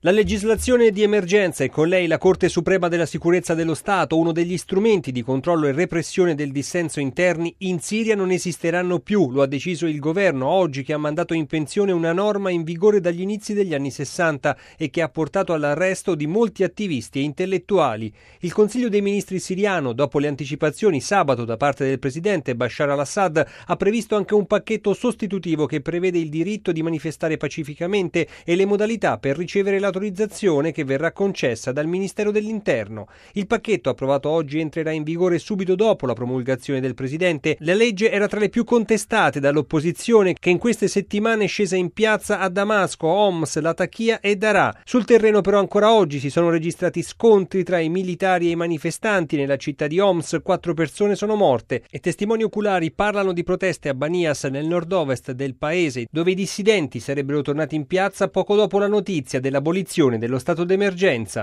La legislazione di emergenza e con lei la Corte Suprema della Sicurezza dello Stato, uno degli strumenti di controllo e repressione del dissenso interni, in Siria non esisteranno più, lo ha deciso il governo oggi, che ha mandato in pensione una norma in vigore dagli inizi degli anni 60 e che ha portato all'arresto di molti attivisti e intellettuali. Il Consiglio dei Ministri siriano, dopo le anticipazioni sabato da parte del presidente Bashar al-Assad, ha previsto anche un pacchetto sostitutivo che prevede il diritto di manifestare pacificamente e le modalità per ricevere l'autorizzazione che verrà concessa dal Ministero dell'Interno. Il pacchetto approvato oggi entrerà in vigore subito dopo la promulgazione del presidente. La legge era tra le più contestate dall'opposizione, che in queste settimane è scesa in piazza a Damasco, Homs, Latakia e Daraa. Sul terreno però ancora oggi si sono registrati scontri tra i militari e i manifestanti. Nella città di Homs 4 persone sono morte e testimoni oculari parlano di proteste a Banias, nel nord-ovest del paese, dove i dissidenti sarebbero tornati in piazza poco dopo la notizia dell'abolizione dello stato d'emergenza.